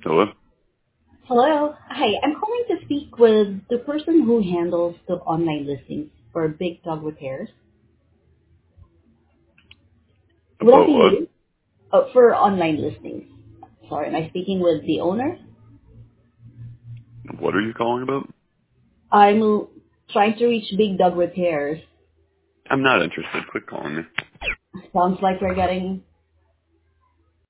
Hello? Hello. Hi. I'm calling to speak with the person who handles the online listings for Big Dog Repairs. Would that About be what? you? Oh, for online listings. Sorry, am I speaking with the owner? What are you calling about? I'm trying to reach Big Dog Repairs. I'm not interested. Quit calling me. Sounds like we're getting